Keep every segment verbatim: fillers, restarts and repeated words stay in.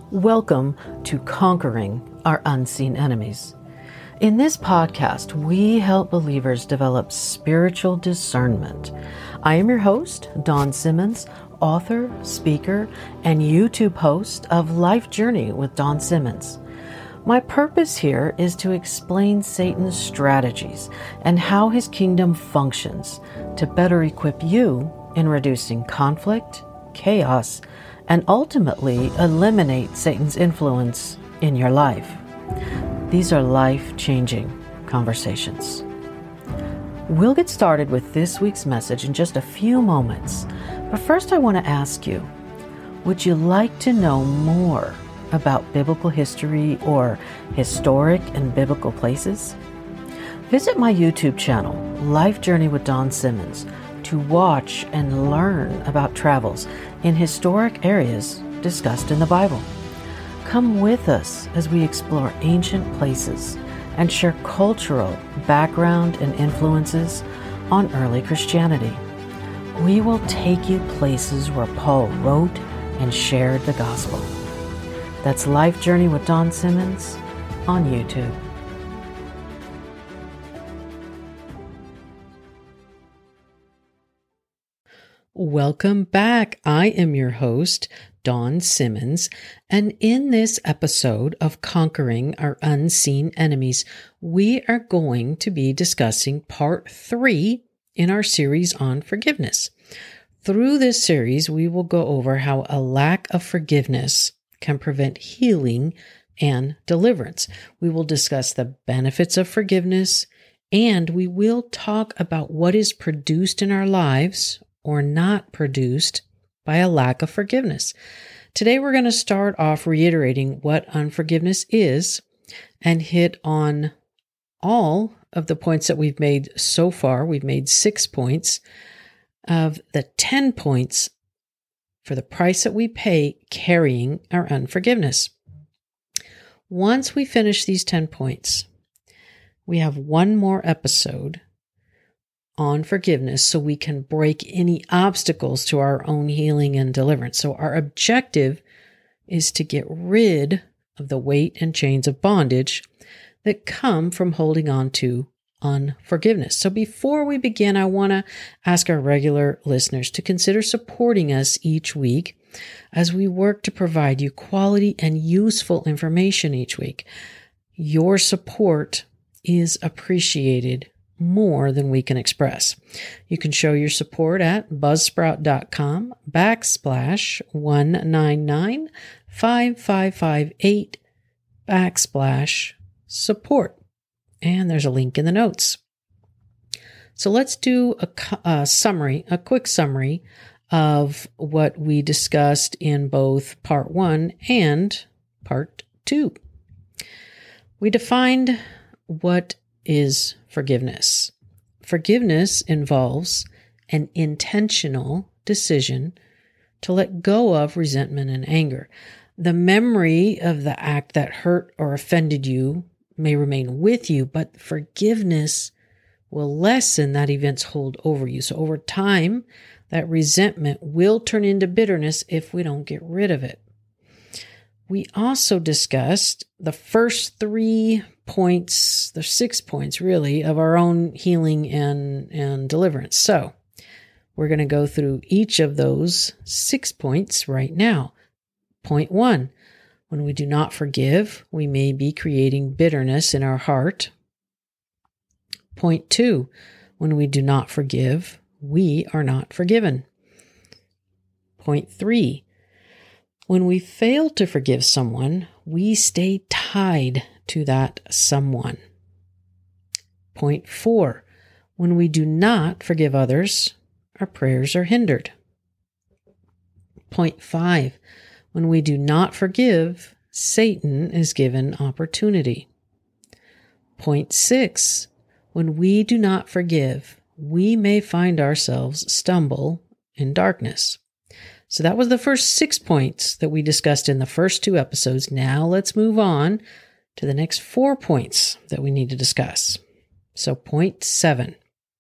Welcome to Conquering Our Unseen Enemies. In this podcast, we help believers develop spiritual discernment. I am your host, Dawn Simmons, author, speaker, and YouTube host of Life Journey with Dawn Simmons. My purpose here is to explain Satan's strategies and how his kingdom functions to better equip you in reducing conflict, chaos, and ultimately eliminate Satan's influence in your life. These are life-changing conversations. We'll get started with this week's message in just a few moments, but first I want to ask you, would you like to know more about biblical history or historic and biblical places? Visit my YouTube channel, Life Journey with Dawn Simmons, to watch and learn about travels in historic areas discussed in the Bible. Come with us as we explore ancient places and share cultural background and influences on early Christianity. We will take you places where Paul wrote and shared the gospel. That's Life Journey with Dawn Simmons on YouTube. Welcome back. I am your host, Dawn Simmons, and in this episode of Conquering Our Unseen Enemies, we are going to be discussing part three in our series on forgiveness. Through this series, we will go over how a lack of forgiveness can prevent healing and deliverance. We will discuss the benefits of forgiveness, and we will talk about what is produced in our lives or not produced by a lack of forgiveness. Today, we're going to start off reiterating what unforgiveness is and hit on all of the points that we've made so far. We've made six points of the ten points for the price that we pay carrying our unforgiveness. Once we finish these ten points, we have one more episode on forgiveness so we can break any obstacles to our own healing and deliverance. So our objective is to get rid of the weight and chains of bondage that come from holding on to unforgiveness. So before we begin, I want to ask our regular listeners to consider supporting us each week as we work to provide you quality and useful information each week. Your support is appreciated more than we can express. You can show your support at buzzsprout.com backslash one nine nine five five five eight backslash support. And there's a link in the notes. So let's do a, a summary, a quick summary of what we discussed in both part one and part two. We defined what is forgiveness. Forgiveness involves an intentional decision to let go of resentment and anger. The memory of the act that hurt or offended you may remain with you, but forgiveness will lessen that event's hold over you. So over time, that resentment will turn into bitterness if we don't get rid of it. We also discussed the first three points, the six points really, of our own healing and, and deliverance. So we're going to go through each of those six points right now. Point one, when we do not forgive, we may be creating bitterness in our heart. Point two, when we do not forgive, we are not forgiven. Point three, when we fail to forgive someone, we stay tied to that someone. Point four, when we do not forgive others, our prayers are hindered. Point five, when we do not forgive, Satan is given opportunity. Point six, when we do not forgive, we may find ourselves stumble in darkness. So that was the first six points that we discussed in the first two episodes. Now let's move on to the next four points that we need to discuss. So point seven.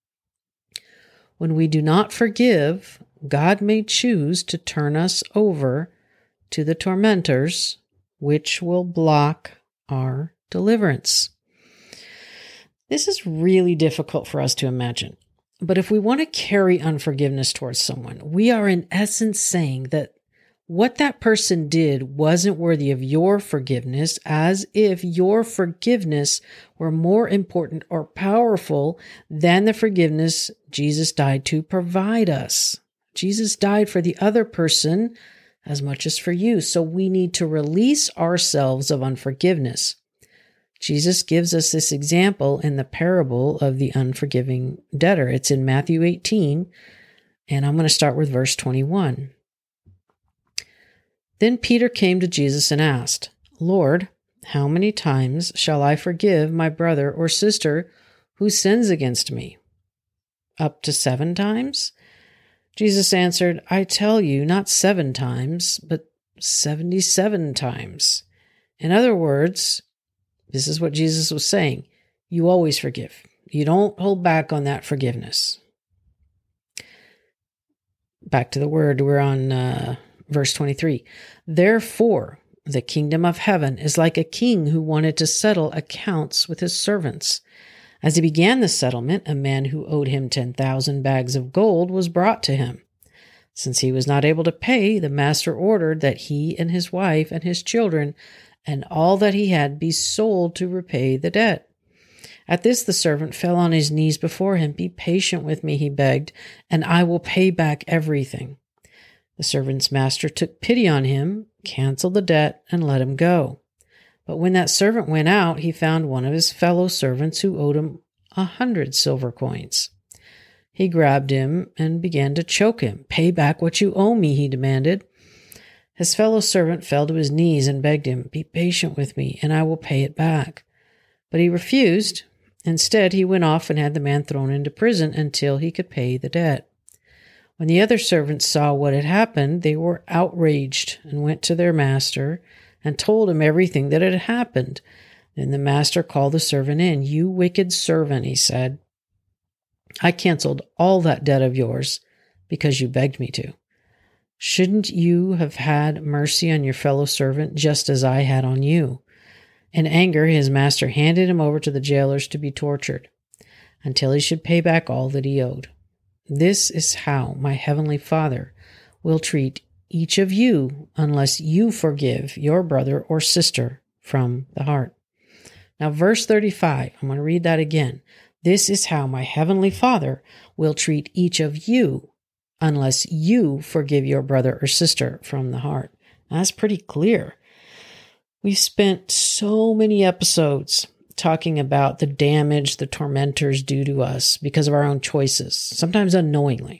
When we do not forgive, God may choose to turn us over to the tormentors which will block our deliverance. This is really difficult for us to imagine. But if we want to carry unforgiveness towards someone, we are in essence saying that what that person did wasn't worthy of your forgiveness, as if your forgiveness were more important or powerful than the forgiveness Jesus died to provide us. Jesus died for the other person as much as for you, so we need to release ourselves of unforgiveness. Jesus gives us this example in the parable of the unforgiving debtor. It's in Matthew eighteen, and I'm going to start with verse twenty-one. Then Peter came to Jesus and asked, Lord, how many times shall I forgive my brother or sister who sins against me? Up to seven times? Jesus answered, I tell you, not seven times, but seventy-seven times. In other words, this is what Jesus was saying. You always forgive. You don't hold back on that forgiveness. Back to the word, we're on uh, verse twenty-three. Therefore, the kingdom of heaven is like a king who wanted to settle accounts with his servants. As he began the settlement, a man who owed him ten thousand bags of gold was brought to him. Since he was not able to pay, the master ordered that he and his wife and his children and all that he had be sold to repay the debt. At this, the servant fell on his knees before him. Be patient with me, he begged, and I will pay back everything. The servant's master took pity on him, canceled the debt, and let him go. But when that servant went out, he found one of his fellow servants who owed him a hundred silver coins. He grabbed him and began to choke him. Pay back what you owe me, he demanded. His fellow servant fell to his knees and begged him, Be patient with me, and I will pay it back. But he refused. Instead, he went off and had the man thrown into prison until he could pay the debt. When the other servants saw what had happened, they were outraged and went to their master and told him everything that had happened. Then the master called the servant in. You wicked servant, he said. I canceled all that debt of yours because you begged me to. Shouldn't you have had mercy on your fellow servant just as I had on you? In anger, his master handed him over to the jailers to be tortured until he should pay back all that he owed. This is how my heavenly Father will treat each of you unless you forgive your brother or sister from the heart. Now, verse thirty-five, I'm going to read that again. This is how my heavenly Father will treat each of you unless you forgive your brother or sister from the heart. Now, that's pretty clear. We've spent so many episodes talking about the damage the tormentors do to us because of our own choices, sometimes unknowingly.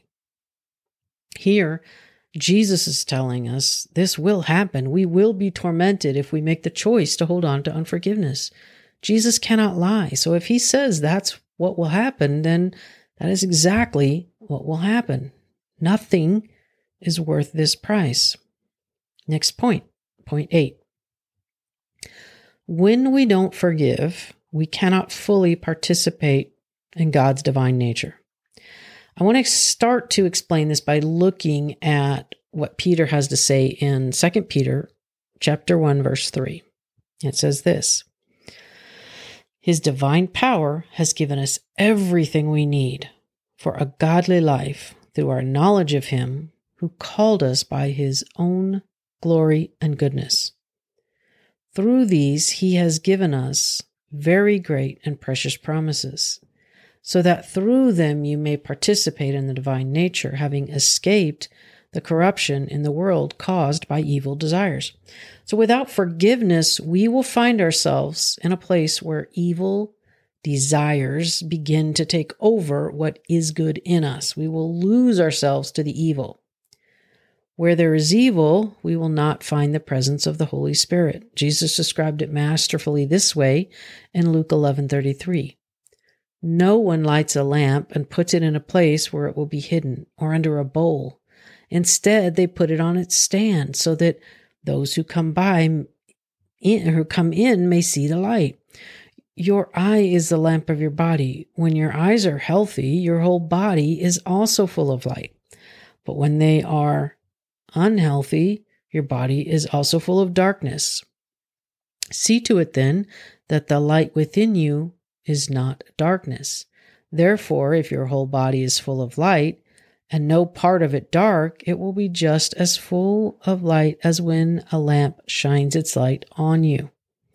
Here, Jesus is telling us this will happen. We will be tormented if we make the choice to hold on to unforgiveness. Jesus cannot lie. So if he says that's what will happen, then that is exactly what will happen. Nothing is worth this price. Next point, point eight. When we don't forgive, we cannot fully participate in God's divine nature. I want to start to explain this by looking at what Peter has to say in Second Peter chapter one, verse three. It says this, His divine power has given us everything we need for a godly life through our knowledge of Him who called us by His own glory and goodness. Through these, He has given us very great and precious promises, so that through them you may participate in the divine nature, having escaped the corruption in the world caused by evil desires. So without forgiveness, we will find ourselves in a place where evil desires begin to take over what is good in us. We will lose ourselves to the evil. Where there is evil, we will not find the presence of the Holy Spirit. Jesus described it masterfully this way in Luke eleven thirty-three. No one lights a lamp and puts it in a place where it will be hidden or under a bowl. Instead, they put it on its stand so that those who come by, in, who come in may see the light. Your eye is the lamp of your body. When your eyes are healthy, your whole body is also full of light. But when they are unhealthy, your body is also full of darkness. See to it then that the light within you is not darkness. Therefore, if your whole body is full of light, and no part of it dark, it will be just as full of light as when a lamp shines its light on you.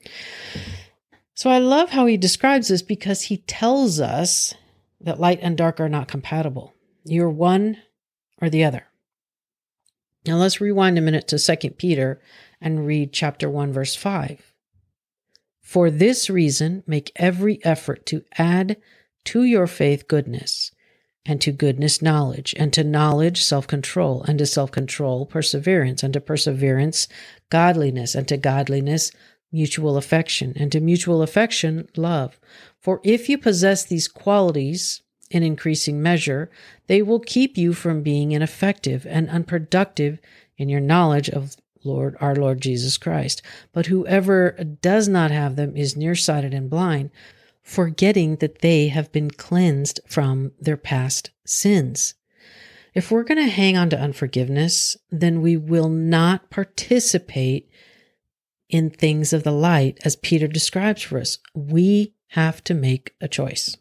So I love how he describes this, because he tells us that light and dark are not compatible. You're one or the other. Now let's rewind a minute to Second Peter and read chapter one, verse five. For this reason, make every effort to add to your faith goodness, and to goodness knowledge, and to knowledge self-control, and to self-control perseverance, and to perseverance godliness, and to godliness mutual affection, and to mutual affection love. For if you possess these qualities in increasing measure, they will keep you from being ineffective and unproductive in your knowledge of Lord, our Lord Jesus Christ. But whoever does not have them is nearsighted and blind, forgetting that they have been cleansed from their past sins. If we're going to hang on to unforgiveness, then we will not participate in things of the light as Peter describes for us. We have to make a choice.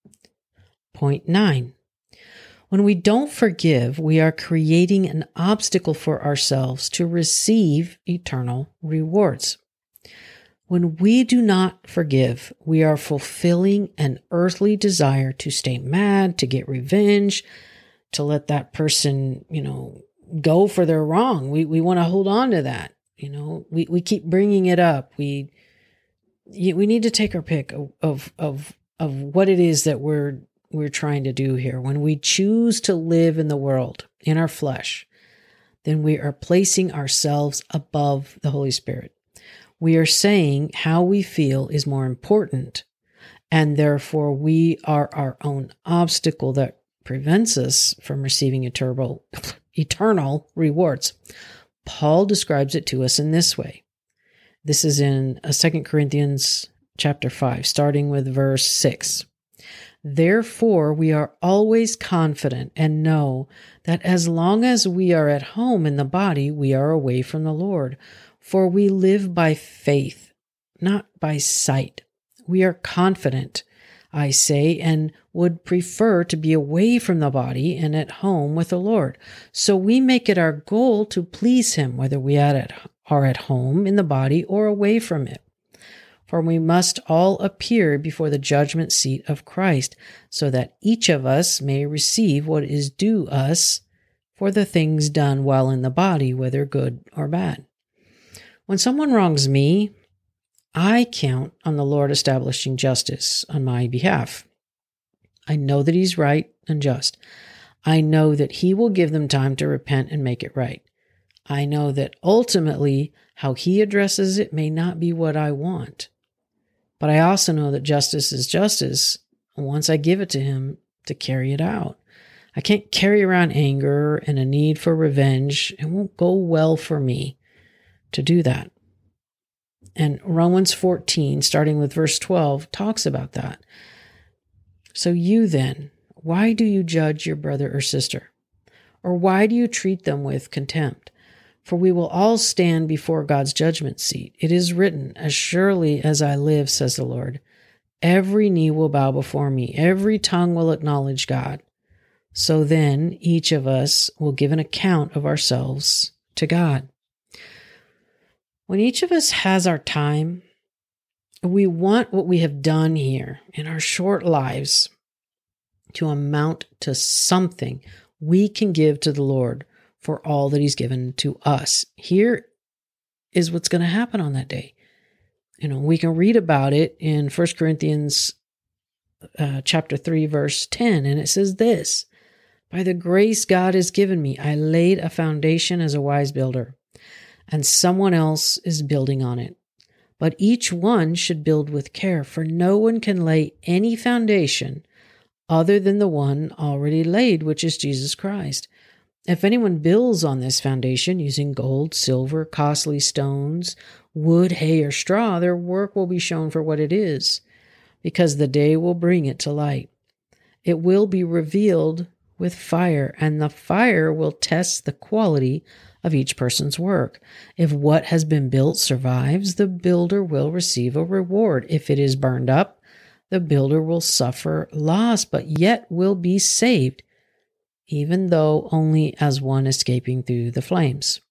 Point nine. When we don't forgive, we are creating an obstacle for ourselves to receive eternal rewards. When we do not forgive, we are fulfilling an earthly desire to stay mad, to get revenge, to let that person, you know, go for their wrong. We we want to hold on to that. You know, we, we keep bringing it up. We we need to take our pick of, of of of what it is that we're we're trying to do here. When we choose to live in the world, in our flesh, then we are placing ourselves above the Holy Spirit. We are saying how we feel is more important, and therefore we are our own obstacle that prevents us from receiving eternal, eternal rewards. Paul describes it to us in this way. This is in Second Corinthians chapter five, starting with verse six. Therefore, we are always confident and know that as long as we are at home in the body, we are away from the Lord. For we live by faith, not by sight. We are confident, I say, and would prefer to be away from the body and at home with the Lord. So we make it our goal to please Him, whether we are at home in the body or away from it. For we must all appear before the judgment seat of Christ, so that each of us may receive what is due us for the things done while in the body, whether good or bad. When someone wrongs me, I count on the Lord establishing justice on my behalf. I know that He's right and just. I know that He will give them time to repent and make it right. I know that ultimately how He addresses it may not be what I want. But I also know that justice is justice once I give it to Him to carry it out. I can't carry around anger and a need for revenge. It won't go well for me to do that. And Romans fourteen, starting with verse twelve, talks about that. So you then, why do you judge your brother or sister? Or why do you treat them with contempt? For we will all stand before God's judgment seat. It is written, as surely as I live, says the Lord, every knee will bow before me, every tongue will acknowledge God. So then each of us will give an account of ourselves to God. When each of us has our time, we want what we have done here in our short lives to amount to something we can give to the Lord for all that He's given to us. Here is what's going to happen on that day. You know, we can read about it in First Corinthians uh, chapter three, verse ten, and it says this, by the grace God has given me, I laid a foundation as a wise builder, and someone else is building on it. But each one should build with care, for no one can lay any foundation other than the one already laid, which is Jesus Christ. If anyone builds on this foundation using gold, silver, costly stones, wood, hay, or straw, their work will be shown for what it is, because the day will bring it to light. It will be revealed with fire, and the fire will test the quality of each person's work. If what has been built survives, the builder will receive a reward. If it is burned up, the builder will suffer loss, but yet will be saved, even though only as one escaping through the flames.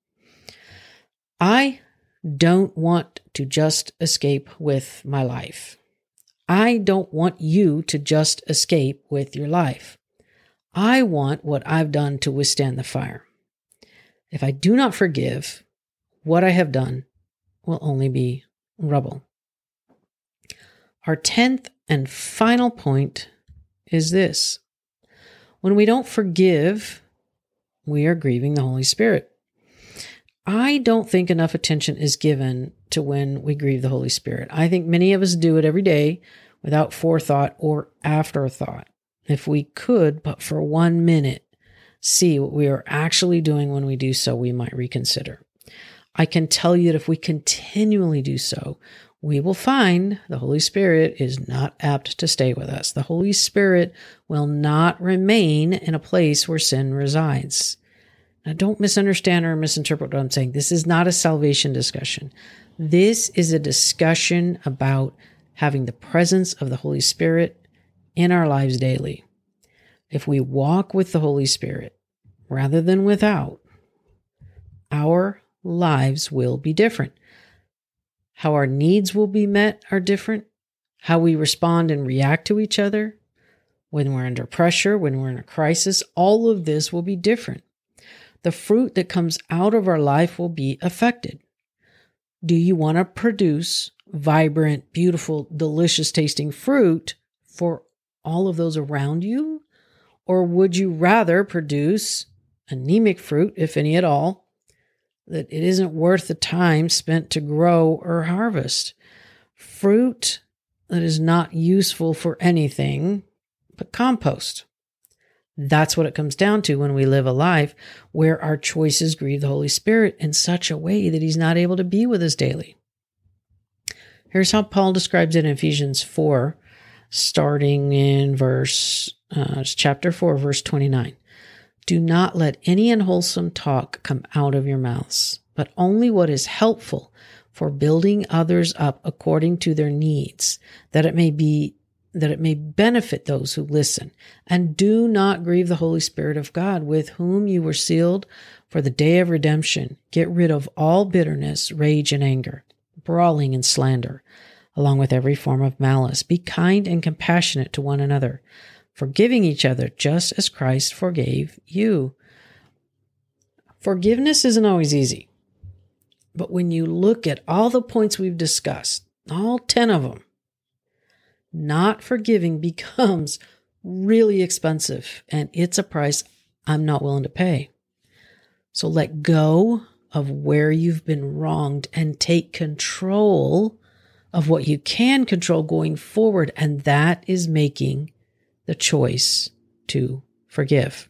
I don't want to just escape with my life. I don't want you to just escape with your life. I want what I've done to withstand the fire. If I do not forgive, what I have done will only be rubble. Our tenth and final point is this. When we don't forgive, we are grieving the Holy Spirit. I don't think enough attention is given to when we grieve the Holy Spirit. I think many of us do it every day without forethought or afterthought. If we could, but for one minute, see what we are actually doing when we do so, we might reconsider. I can tell you that if we continually do so, we will find the Holy Spirit is not apt to stay with us. The Holy Spirit will not remain in a place where sin resides. Now, don't misunderstand or misinterpret what I'm saying. This is not a salvation discussion. This is a discussion about having the presence of the Holy Spirit in our lives daily. If we walk with the Holy Spirit rather than without, our lives will be different. How our needs will be met are different. How we respond and react to each other when we're under pressure, when we're in a crisis, all of this will be different. The fruit that comes out of our life will be affected. Do you want to produce vibrant, beautiful, delicious tasting fruit for all of those around you? Or would you rather produce anemic fruit, if any at all, that it isn't worth the time spent to grow or harvest? Fruit that is not useful for anything but compost. That's what it comes down to when we live a life where our choices grieve the Holy Spirit in such a way that he's not able to be with us daily. Here's how Paul describes it in Ephesians four, starting in verse, uh, chapter four, verse twenty-nine. Do not let any unwholesome talk come out of your mouths, but only what is helpful for building others up according to their needs, that it may be that it may benefit those who listen. And do not grieve the Holy Spirit of God, with whom you were sealed for the day of redemption. Get rid of all bitterness, rage, and anger, brawling and slander, along with every form of malice. Be kind and compassionate to one another, forgiving each other just as Christ forgave you. Forgiveness isn't always easy. But when you look at all the points we've discussed, all ten of them, not forgiving becomes really expensive, and it's a price I'm not willing to pay. So let go of where you've been wronged and take control of what you can control going forward, and that is making the choice to forgive.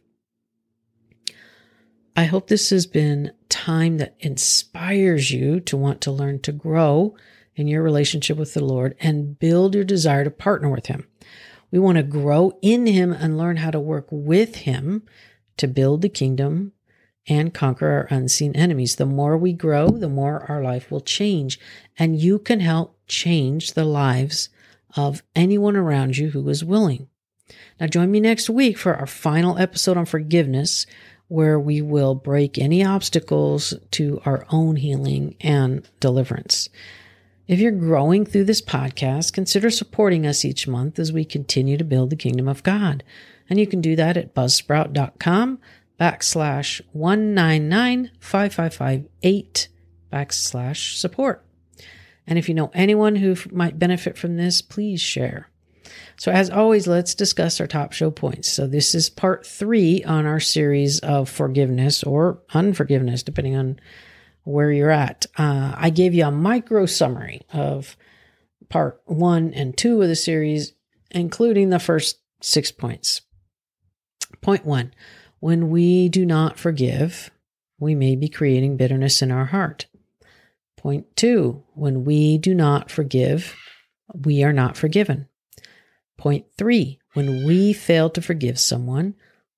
I hope this has been time that inspires you to want to learn to grow in your relationship with the Lord and build your desire to partner with him. We want to grow in him and learn how to work with him to build the kingdom and conquer our unseen enemies. The more we grow, the more our life will change, and you can help change the lives of anyone around you who is willing. Now join me next week for our final episode on forgiveness, where we will break any obstacles to our own healing and deliverance. If you're growing through this podcast, consider supporting us each month as we continue to build the kingdom of God. And you can do that at buzzsprout.com backslash one nine nine five five five eight backslash support. And if you know anyone who might benefit from this, please share. So as always, let's discuss our top show points. So this is part three on our series of forgiveness or unforgiveness, depending on where you're at. Uh, I gave you a micro summary of part one and two of the series, including the first six points. Point one, when we do not forgive, we may be creating bitterness in our heart. Point two, when we do not forgive, we are not forgiven. Point three, when we fail to forgive someone,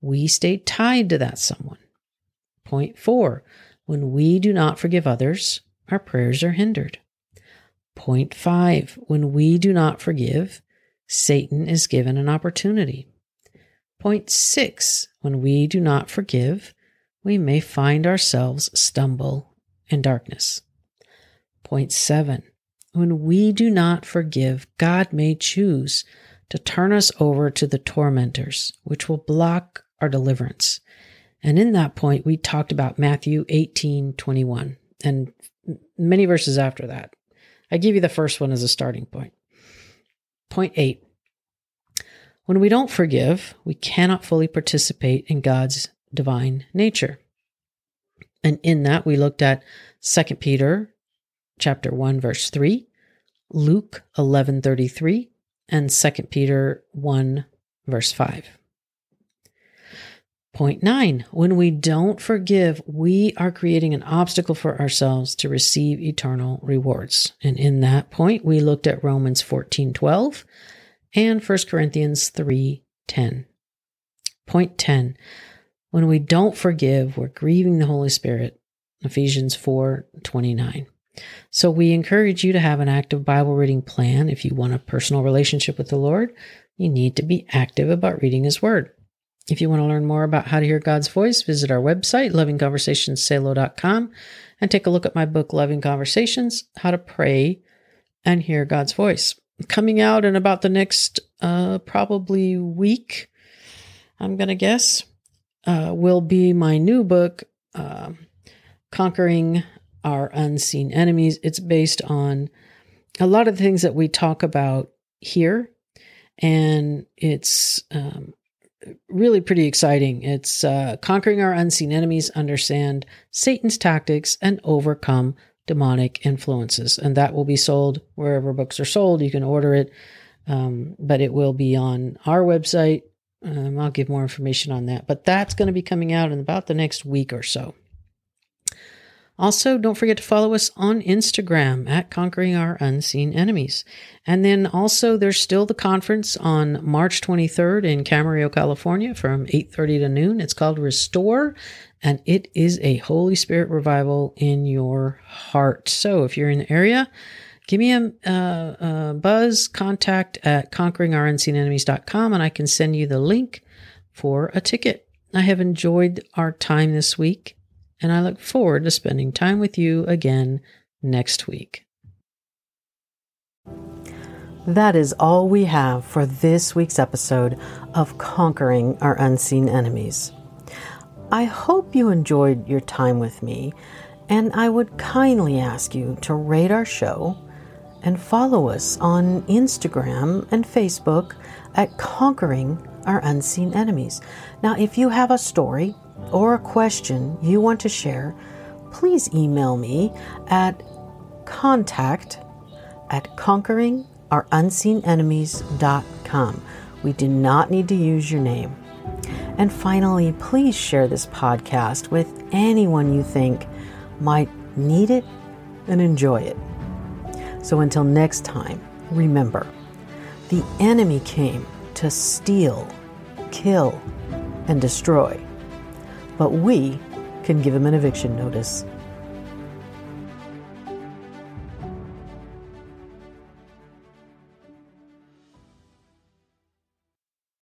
we stay tied to that someone. Point four, when we do not forgive others, our prayers are hindered. Point five, when we do not forgive, Satan is given an opportunity. Point six, when we do not forgive, we may find ourselves stumble in darkness. Point seven, when we do not forgive, God may choose to turn us over to the tormentors, which will block our deliverance. And in that point, we talked about Matthew eighteen twenty-one and many verses after that. I give you the first one as a starting point. Point eight, when we don't forgive, we cannot fully participate in God's divine nature. And in that, we looked at Second Peter chapter one, verse three, Luke eleven thirty-three, and Second Peter one, verse five. Point nine, when we don't forgive, we are creating an obstacle for ourselves to receive eternal rewards. And in that point, we looked at Romans fourteen twelve and First Corinthians three ten. Point ten, when we don't forgive, we're grieving the Holy Spirit, Ephesians four twenty-nine. So we encourage you to have an active Bible reading plan. If you want a personal relationship with the Lord, you need to be active about reading His Word. If you want to learn more about how to hear God's voice, visit our website, loving conversations salo dot com, and take a look at my book, Loving Conversations, How to Pray and Hear God's Voice. Coming out in about the next uh, probably week, I'm going to guess, uh, will be my new book, uh, Conquering Our Unseen Enemies. It's based on a lot of the things that we talk about here, and it's um, really pretty exciting. It's uh, Conquering Our Unseen Enemies, Understand Satan's Tactics, and Overcome Demonic Influences. And that will be sold wherever books are sold. You can order it, um, but it will be on our website. Um, I'll give more information on that. But that's going to be coming out in about the next week or so. Also, don't forget to follow us on Instagram at Conquering Our Unseen Enemies. And then also, there's still the conference on March twenty-third in Camarillo, California from eight thirty to noon. It's called Restore, and it is a Holy Spirit revival in your heart. So if you're in the area, give me a, uh, a buzz, contact at conquering our unseen enemies dot com, and I can send you the link for a ticket. I have enjoyed our time this week, and I look forward to spending time with you again next week. That is all we have for this week's episode of Conquering Our Unseen Enemies. I hope you enjoyed your time with me, and I would kindly ask you to rate our show and follow us on Instagram and Facebook at Conquering Our Unseen Enemies. Now, if you have a story or a question you want to share, please email me at contact at conquering our unseen enemies dot com. We do not need to use your name. And finally, please share this podcast with anyone you think might need it and enjoy it. So until next time, remember, the enemy came to steal, kill, and destroy. But we can give him an eviction notice.